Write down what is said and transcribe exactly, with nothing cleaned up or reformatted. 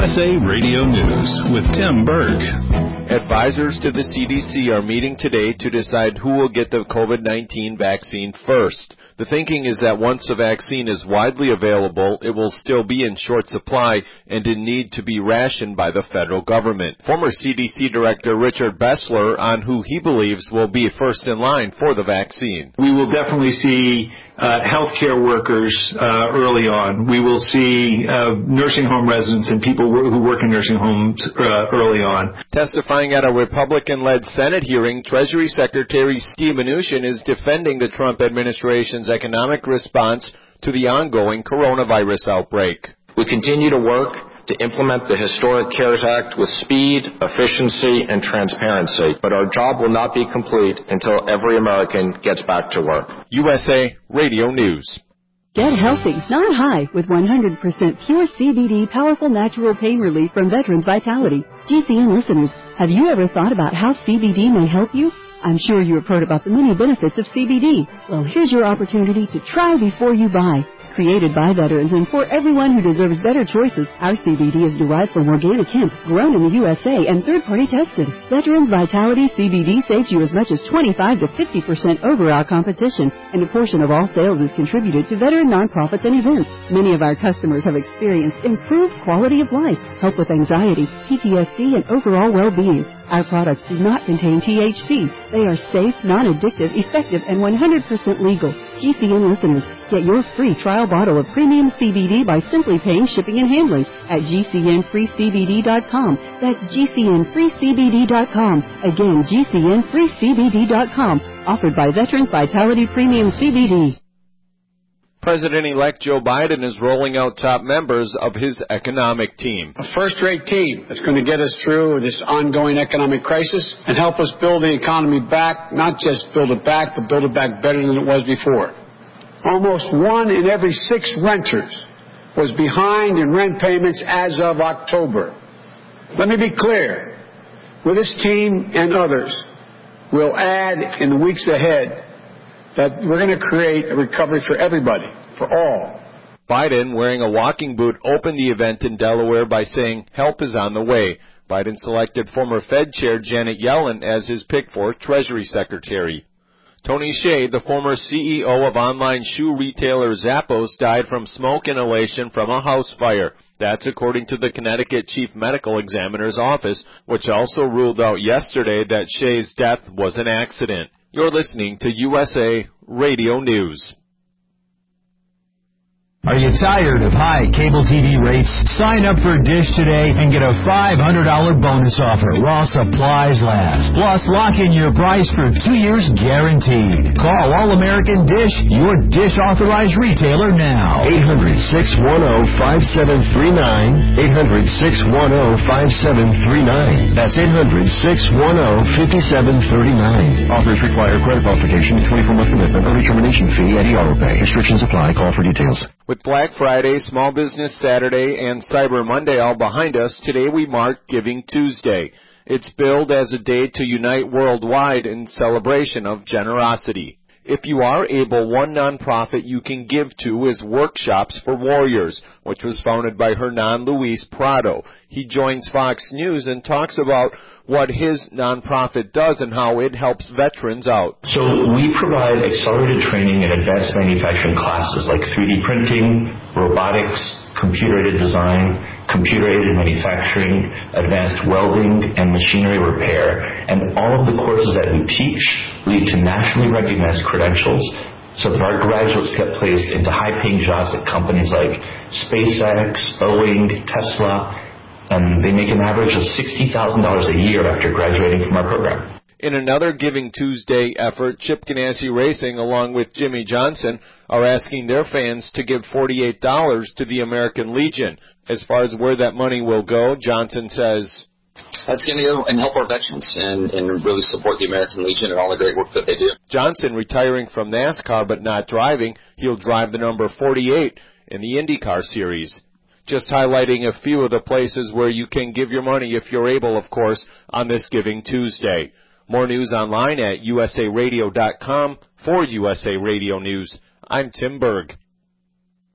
S A Radio News with Tim Berg. Advisors to the C D C are meeting today to decide who will get the COVID nineteen vaccine first. The thinking is that once the vaccine is widely available, it will still be in short supply and in need to be rationed by the federal government. Former C D C Director Richard Bessler on who he believes will be first in line for the vaccine. We will definitely see Uh, healthcare workers uh, early on. We will see uh, nursing home residents and people who work in nursing homes uh, early on. Testifying at a Republican-led Senate hearing, Treasury Secretary Steve Mnuchin is defending the Trump administration's economic response to the ongoing coronavirus outbreak. We continue to work to implement the historic CARES Act with speed, efficiency, and transparency. But our job will not be complete until every American gets back to work. U S A Radio News. Get healthy, not high, with one hundred percent pure C B D powerful natural pain relief from Veterans Vitality. G C N listeners, have you ever thought about how C B D may help you? I'm sure you have heard about the many benefits of C B D. Well, here's your opportunity to try before you buy. Created by veterans and for everyone who deserves better choices, our C B D is derived from organic hemp, grown in the U S A and third-party tested. Veterans Vitality C B D saves you as much as twenty-five to fifty percent over our competition, and a portion of all sales is contributed to veteran nonprofits and events. Many of our customers have experienced improved quality of life, help with anxiety, P T S D, and overall well-being. Our products do not contain T H C. They are safe, non-addictive, effective, and one hundred percent legal. G C N listeners, get your free trial bottle of premium C B D by simply paying shipping and handling at G C N free C B D dot com. That's G C N free C B D dot com. Again, G C N free C B D dot com. Offered by Veterans Vitality Premium C B D. President-elect Joe Biden is rolling out top members of his economic team. A first-rate team that's going to get us through this ongoing economic crisis and help us build the economy back, not just build it back, but build it back better than it was before. Almost one in every six renters was behind in rent payments as of October. Let me be clear. With this team and others, we'll add in the weeks ahead that we're going to create a recovery for everybody, for all. Biden, wearing a walking boot, opened the event in Delaware by saying help is on the way. Biden selected former Fed Chair Janet Yellen as his pick for Treasury Secretary. Tony Hsieh, the former C E O of online shoe retailer Zappos, died from smoke inhalation from a house fire. That's according to the Connecticut Chief Medical Examiner's office, which also ruled out yesterday that Hsieh's death was an accident. You're listening to U S A Radio News. Are you tired of high cable T V rates? Sign up for Dish today and get a five hundred dollars bonus offer while supplies last. Plus, lock in your price for two years guaranteed. Call All-American Dish, your Dish authorized retailer now. eight hundred, six one zero, five seven three nine. eight hundred, six one zero, five seven three nine. That's eight hundred, six one zero, five seven three nine. Offers require credit qualification, twenty-four month commitment, early termination fee, and auto pay. Restrictions apply. Call for details. With Black Friday, Small Business Saturday, and Cyber Monday all behind us, today we mark Giving Tuesday. It's billed as a day to unite worldwide in celebration of generosity. If you are able, one nonprofit you can give to is Workshops for Warriors, which was founded by Hernan Luis Prado. He joins Fox News and talks about what his nonprofit does and how it helps veterans out. So we provide accelerated training and advanced manufacturing classes like three D printing, robotics, computer-aided design, computer-aided manufacturing, advanced welding, and machinery repair. And all of the courses that we teach lead to nationally recognized credentials so that our graduates get placed into high-paying jobs at companies like SpaceX, Boeing, Tesla, and they make an average of sixty thousand dollars a year after graduating from our program. In another Giving Tuesday effort, Chip Ganassi Racing, along with Jimmy Johnson, are asking their fans to give forty-eight dollars to the American Legion. As far as where that money will go, Johnson says, That's going to go and help our veterans and, and really support the American Legion and all the great work that they do. Johnson retiring from NASCAR but not driving. He'll drive the number forty-eight in the IndyCar Series. Just highlighting a few of the places where you can give your money if you're able, of course, on this Giving Tuesday. More news online at U S A radio dot com for U S A Radio News. I'm Tim Berg.